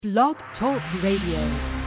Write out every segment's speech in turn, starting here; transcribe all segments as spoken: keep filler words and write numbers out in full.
Blog Talk Radio.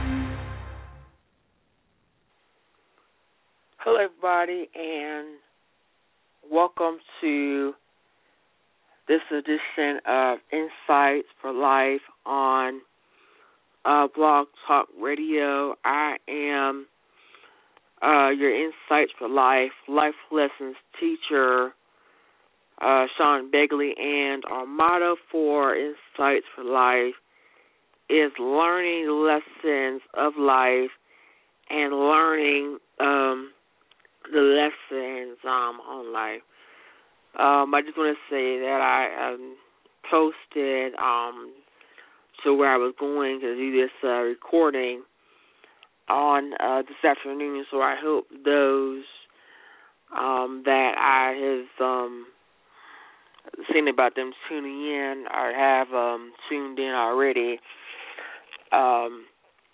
Hello, everybody, and welcome to this edition of Insights for Life on uh, Blog Talk Radio. I am uh, your Insights for Life, Life Lessons teacher, uh, Sean Begley, and our motto for Insights for Life is learning lessons of life and learning um, the lessons um, on life. Um, I just want to say that I um, posted um, to where I was going to do this uh, recording on uh, this afternoon, so I hope those um, that I have um, seen about them tuning in or have um, tuned in already, um,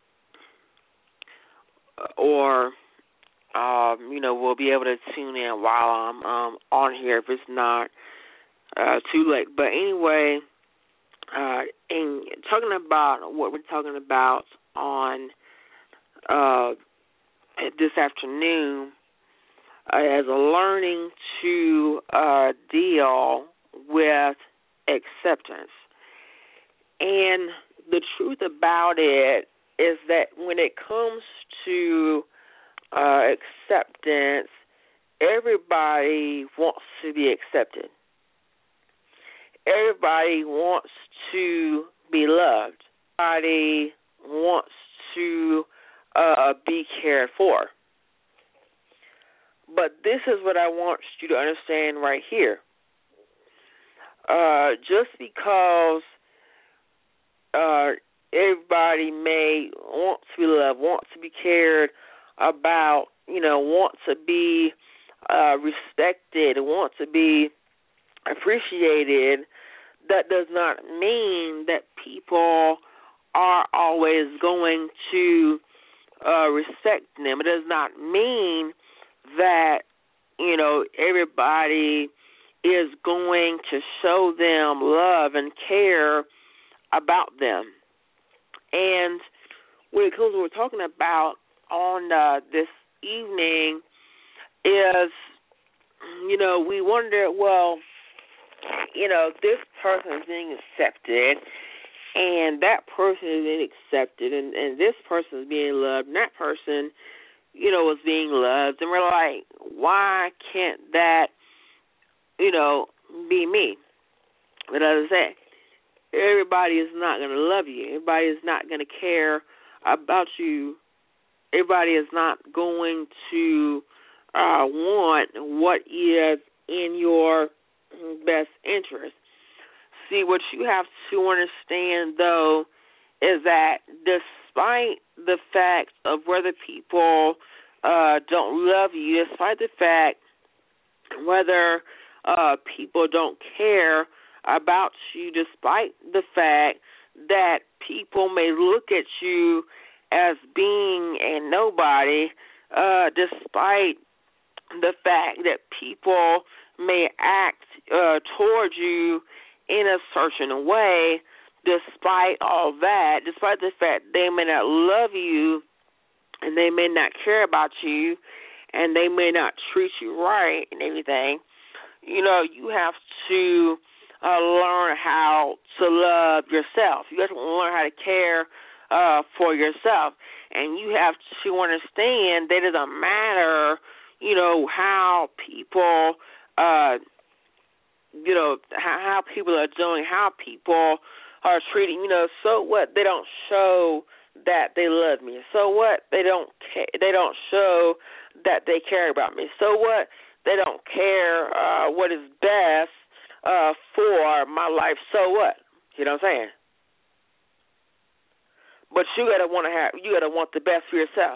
or um, you know, will be able to tune in while I'm um, on here if it's not uh, too late. But anyway, uh, in talking about what we're talking about on uh, this afternoon uh, is learning to uh, deal with acceptance. And the truth about it is that when it comes to uh, acceptance, everybody wants to be accepted. Everybody wants to be loved. Everybody wants to uh, be cared for. But this is what I want you to understand right here. Uh, just because uh, everybody may want to be loved, want to be cared about, you know, want to be uh, respected, want to be appreciated, that does not mean that people are always going to uh, respect them. It does not mean that, you know, everybody is going to show them love and care about them. And when it comes to what we're talking about on uh, this evening is, you know, we wonder, well, you know, this person is being accepted, and that person is being accepted, and, and this person is being loved, and that person, you know, is being loved, and we're like, why can't that, you know, be me? But as I said, everybody is not going to love you. Everybody is not going to care about you. Everybody is not going to uh, want what is in your best interest. See, what you have to understand, though, is that despite the fact of whether people uh, don't love you, despite the fact whether uh, people don't care about you, despite the fact that people may look at you as being a nobody, uh, despite the fact that people may act uh, towards you in a certain way, despite all that, despite the fact they may not love you and they may not care about you and they may not treat you right and everything, you know, you have to uh, learn how to love yourself. You have to learn how to care uh, for yourself. And you have to understand that it doesn't matter, you know, how people, uh, you know, how, how people are doing, how people are treating, you know, so what? They don't show that they love me. So what? They don't ca- they don't show that they care about me. So what? They don't care uh, what is best uh, for my life. So what? You know what I'm saying? But you gotta want to have, you gotta want the best for yourself.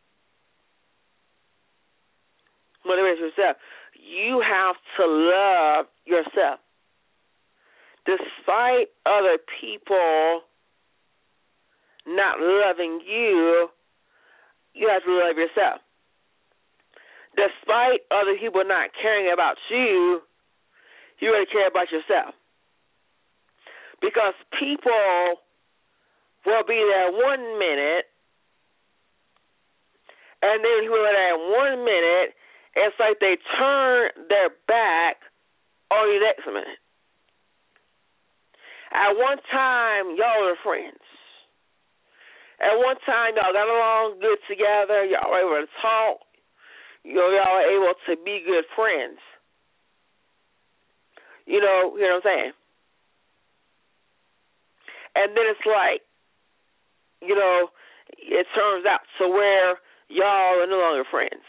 Want the best for yourself. You have to love yourself, despite other people not loving you. You have to love yourself. Despite other people not caring about you, you got to care about yourself. Because people will be there one minute, and then people are there one minute. It's like they turn their back on you next minute. At one time, y'all were friends. At one time, y'all got along good together. Y'all were able to talk. You know, y'all were able to be good friends. You know, you know what I'm saying? And then it's like, you know, it turns out to where y'all are no longer friends.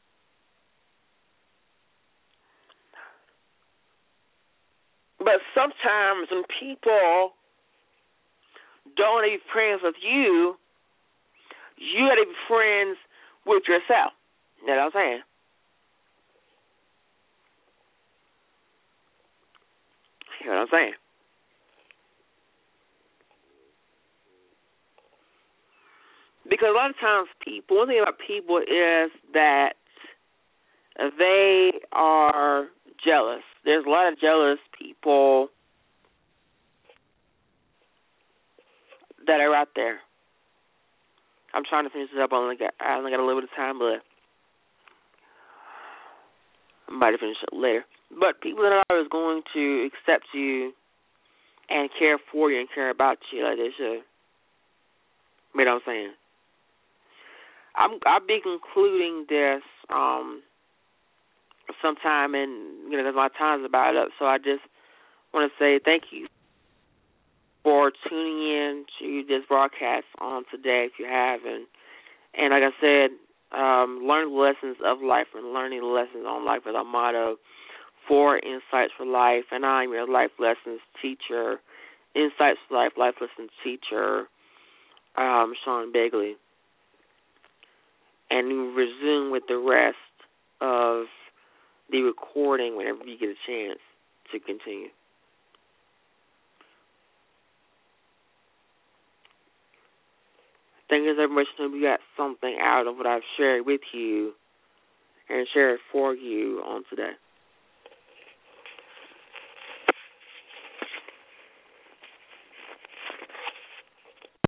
But sometimes when people don't want to be friends with you, you got to be friends with yourself. You know what I'm saying? You know what I'm saying? Because a lot of times people, one thing about people is that they are jealous. There's a lot of jealous people that are out there. I'm trying to finish this up. I only got, I only got a little bit of time left. I might finish it later. But people that are always going to accept you and care for you and care about you like they should. You know what I'm saying? I'm, I'll be concluding this um, sometime, and you know, because my time's about up. So I just want to say thank you for tuning in to this broadcast on today, if you haven't. And like I said, um, learn the lessons of life, and learning the lessons on life is our motto for Insights for Life. And I'm your life lessons teacher, Insights for Life, life lessons teacher, um, Sean Begley. And you resume with the rest of the recording whenever you get a chance to continue. Thank you so much. I hope you got something out of what I've shared with you and shared for you on today.